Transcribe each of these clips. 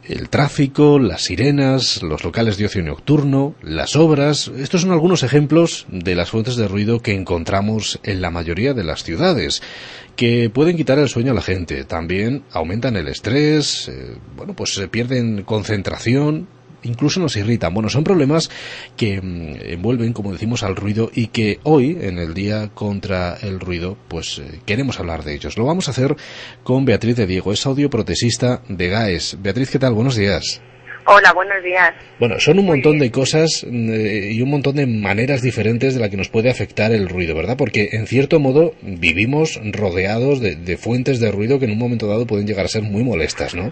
el tráfico, las sirenas, los locales de ocio nocturno, las obras. Estos son algunos ejemplos de las fuentes de ruido que encontramos en la mayoría de las ciudades, que pueden quitar el sueño a la gente. También aumentan el estrés, se pierden concentración, incluso nos irritan. Bueno, son problemas que envuelven, como decimos, al ruido, y que hoy, en el Día contra el Ruido, queremos hablar de ellos. Lo vamos a hacer con Beatriz de Diego, es audioprotesista de GAES. Beatriz, ¿qué tal? Buenos días. Hola, buenos días. Bueno, son un montón de cosas y un montón de maneras diferentes de la que nos puede afectar el ruido, ¿verdad? Porque, en cierto modo, vivimos rodeados de fuentes de ruido que en un momento dado pueden llegar a ser muy molestas, ¿no?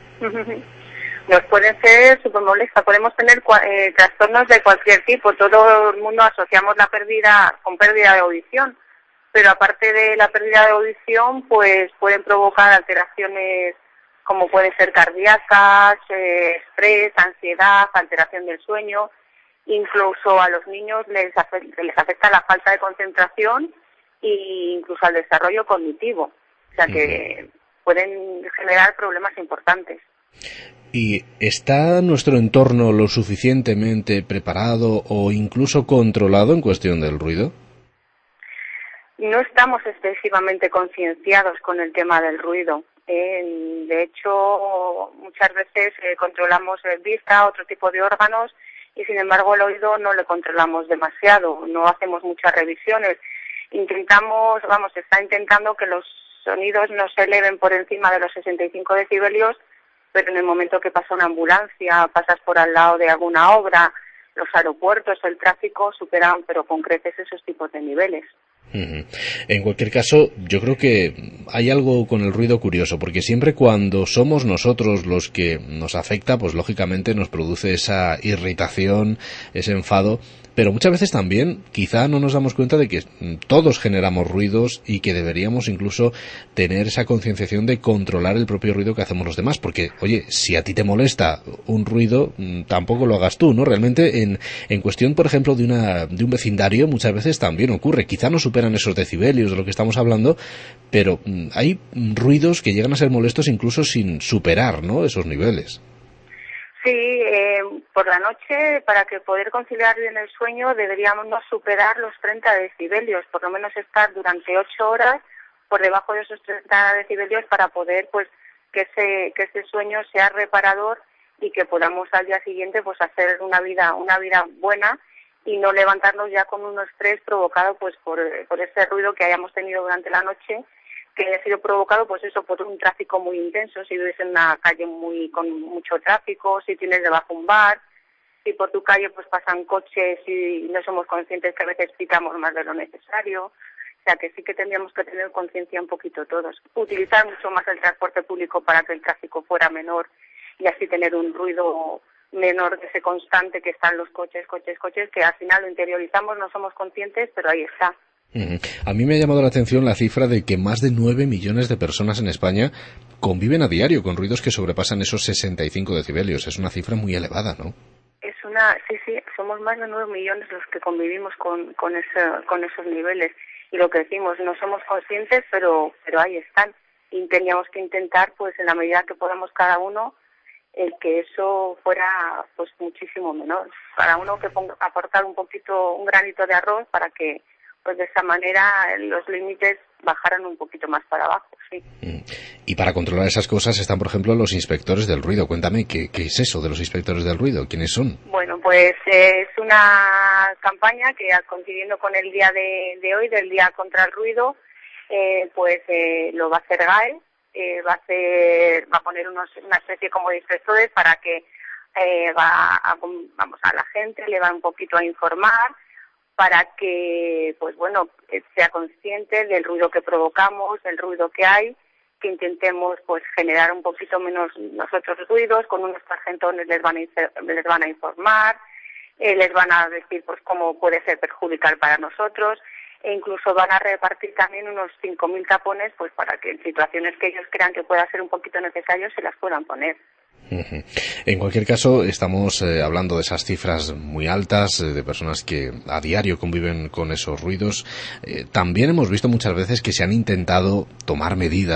Nos pueden ser súper molestas, podemos tener trastornos de cualquier tipo. Todo el mundo asociamos la pérdida con pérdida de audición, pero aparte de la pérdida de audición, pues pueden provocar alteraciones como pueden ser cardíacas, estrés, ansiedad, alteración del sueño. Incluso a los niños les afecta la falta de concentración e incluso al desarrollo cognitivo. O sea que pueden generar problemas importantes. ¿Y está nuestro entorno lo suficientemente preparado o incluso controlado en cuestión del ruido? No estamos excesivamente concienciados con el tema del ruido. De hecho, muchas veces controlamos vista, otro tipo de órganos, y sin embargo el oído no lo controlamos demasiado, no hacemos muchas revisiones. Se está intentando que los sonidos no se eleven por encima de los 65 decibelios, pero en el momento que pasa una ambulancia, pasas por al lado de alguna obra, los aeropuertos, el tráfico superan, pero con creces, esos tipos de niveles. En cualquier caso, yo creo que hay algo con el ruido curioso, porque siempre cuando somos nosotros los que nos afecta, pues lógicamente nos produce esa irritación, ese enfado, pero muchas veces también quizá no nos damos cuenta de que todos generamos ruidos y que deberíamos incluso tener esa concienciación de controlar el propio ruido que hacemos los demás, porque, oye, si a ti te molesta un ruido, tampoco lo hagas tú, ¿no? Realmente en cuestión, por ejemplo, de un vecindario, muchas veces también ocurre, quizá no superan esos decibelios de lo que estamos hablando, pero hay ruidos que llegan a ser molestos incluso sin superar, ¿no?, esos niveles. Sí, por la noche, para que poder conciliar bien el sueño, deberíamos no superar los 30 decibelios, por lo menos estar durante 8 horas por debajo de esos 30 decibelios para poder, que ese sueño sea reparador y que podamos al día siguiente, hacer una vida buena y no levantarnos ya con un estrés provocado, por ese ruido que hayamos tenido durante la noche, que haya sido provocado por un tráfico muy intenso. Si vives en una calle con mucho tráfico, si tienes debajo un bar, si por tu calle pasan coches y no somos conscientes que a veces pitamos más de lo necesario. O sea que sí que tendríamos que tener conciencia un poquito todos. Utilizar mucho más el transporte público para que el tráfico fuera menor y así tener un ruido menor de ese constante que están los coches, que al final lo interiorizamos, no somos conscientes, pero ahí está. A mí me ha llamado la atención la cifra de que más de 9 millones de personas en España conviven a diario con ruidos que sobrepasan esos 65 decibelios. Es una cifra muy elevada, ¿no? Sí, somos más de 9 millones los que convivimos con esos niveles. Y lo que decimos, no somos conscientes, pero ahí están. Y teníamos que intentar, en la medida que podamos cada uno, el que eso fuera muchísimo menor. Cada uno que aportar un granito de arroz para que de esa manera los límites bajaran un poquito más para abajo, sí. Y para controlar esas cosas están, por ejemplo, los inspectores del ruido. Cuéntame, ¿qué es eso de los inspectores del ruido? ¿Quiénes son? Bueno, es una campaña que, coincidiendo con el día de hoy, del Día contra el Ruido, lo va a hacer GAES, va a poner una especie como de inspectores para que a la gente le va un poquito a informar, para que sea consciente del ruido que provocamos, del ruido que hay, que intentemos generar un poquito menos nosotros ruidos. Con unos tarjetones les van a informar, les van a decir cómo puede ser perjudicial para nosotros, e incluso van a repartir también unos 5.000 tapones para que en situaciones que ellos crean que pueda ser un poquito necesario se las puedan poner. En cualquier caso, estamos hablando de esas cifras muy altas, de personas que a diario conviven con esos ruidos. También hemos visto muchas veces que se han intentado tomar medidas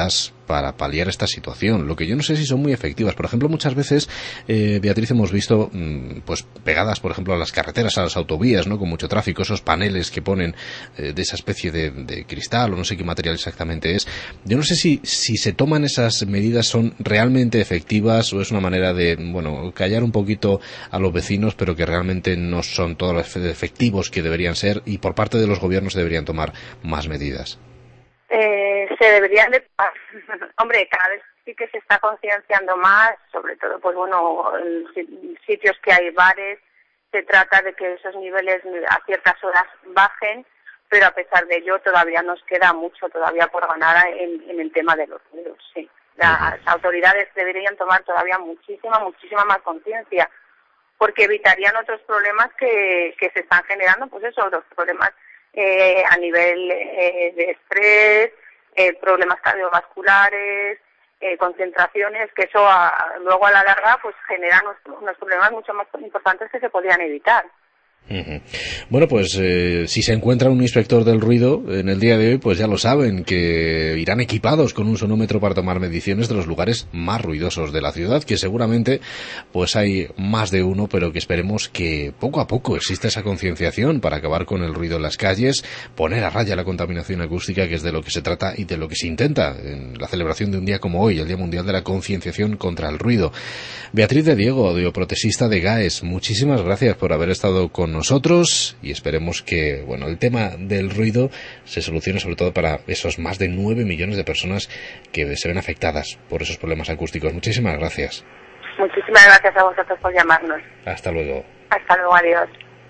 para paliar esta situación. Lo que yo no sé si son muy efectivas. Por ejemplo, muchas veces, Beatriz, hemos visto pues pegadas, por ejemplo, a las carreteras, a las autovías, ¿no?, con mucho tráfico, esos paneles que ponen de esa especie de cristal, o no sé qué material exactamente es. Yo no sé si se toman esas medidas son realmente efectivas, o es una manera de, bueno, callar un poquito a los vecinos, pero que realmente no son todos los efectivos que deberían ser, y por parte de los gobiernos se deberían tomar más medidas. Se deberían de... Hombre, cada vez sí que se está concienciando más, sobre todo, pues bueno, en sitios que hay bares, se trata de que esos niveles a ciertas horas bajen, pero a pesar de ello todavía nos queda mucho todavía por ganar en el tema de los ruidos, sí. Las autoridades deberían tomar todavía muchísima más conciencia, porque evitarían otros problemas que se están generando, pues eso, los problemas a nivel de estrés, problemas cardiovasculares, concentraciones, que eso luego a la larga pues generan unos problemas mucho más importantes que se podrían evitar. Bueno, pues si se encuentra un inspector del ruido en el día de hoy, pues ya lo saben, que irán equipados con un sonómetro para tomar mediciones de los lugares más ruidosos de la ciudad, que seguramente pues hay más de uno, pero que esperemos que poco a poco exista esa concienciación para acabar con el ruido en las calles, poner a raya la contaminación acústica, que es de lo que se trata y de lo que se intenta en la celebración de un día como hoy, el Día Mundial de la Concienciación contra el Ruido. Beatriz de Diego, audioprotesista de GAES, muchísimas gracias por haber estado con nosotros, y esperemos que, bueno, el tema del ruido se solucione, sobre todo para esos más de 9 millones de personas que se ven afectadas por esos problemas acústicos. Muchísimas gracias. Muchísimas gracias a vosotros por llamarnos. Hasta luego. Hasta luego, adiós.